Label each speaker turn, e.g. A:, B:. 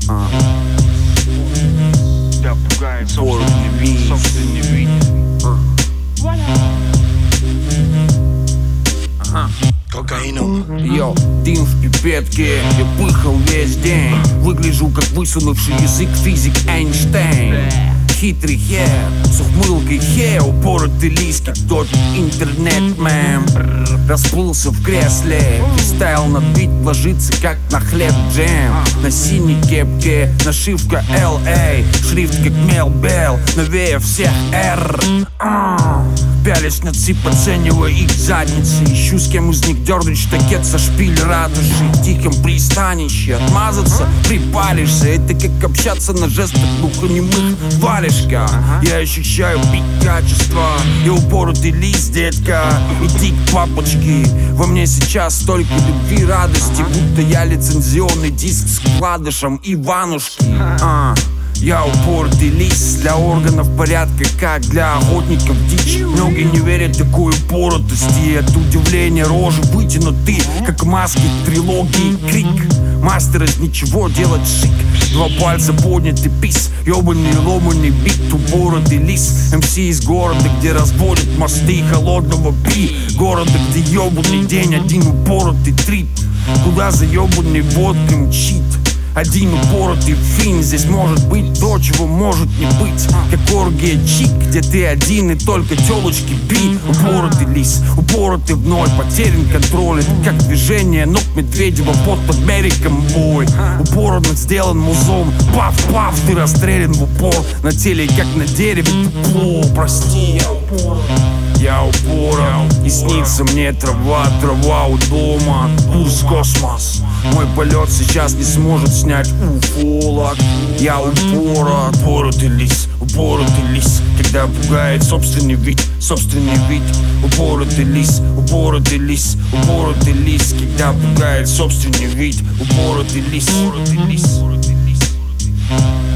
A: Да пугает собственный вид.
B: Йо, дым в пипетке, я пыхал весь день. Выгляжу как высунувший язык физик Эйнштейн. Хитрый хер, с ухмылкой хер, упоротый лист, как тот интернет-мем. Расплылся в кресле, фристайл на бит ложится, как на хлеб джем. На синей кепке нашивка LA, шрифт как Мел Белл, новее всех R. Пялись на цип, оценивая их задницы. Ищу с кем из них дернуть штакет со шпиль ратуши. В тихом пристанище отмазаться припалишься. Это как общаться на жестах глухонемых валишка. Я ощущаю пик качества и упоротый лист, детка. Иди к папочке. Во мне сейчас столько любви, радости, будто я лицензионный диск с вкладышем Иванушки. Я упоротый лист, для органов порядка, как для охотников дичь. Многие не верят такой упоротости, и от удивления рожи вытянуты, как маски трилогии Крик. Мастер из ничего делать шик. Два пальца подняты, пис, ёбаный ломаный бит, упоротый лист. МС из города, где разводят мосты холодного пи. Города, где ёбаный день, один упоротый трип. Куда за ёбаный водкой мчит один упоротый фин. Здесь может быть то, чего может не быть. Как оргия чик, где ты один и только тёлочки би. Упоротый лис, упоротый вновь, потерян контроль. Это как движение ног Медведева под Бериком бой. Упоротно сделан музон, паф-паф, ты расстрелян в упор. На теле, как на дереве, тепло. Прости, я упорот. Я упорот, и снится мне трава, трава у дома. Курс космос, мой полет сейчас не сможет снять уфолог. Я упорот, упоротый лис, когда пугает собственный вид, упоротый лис, когда пугает собственный вид, упоротый лис.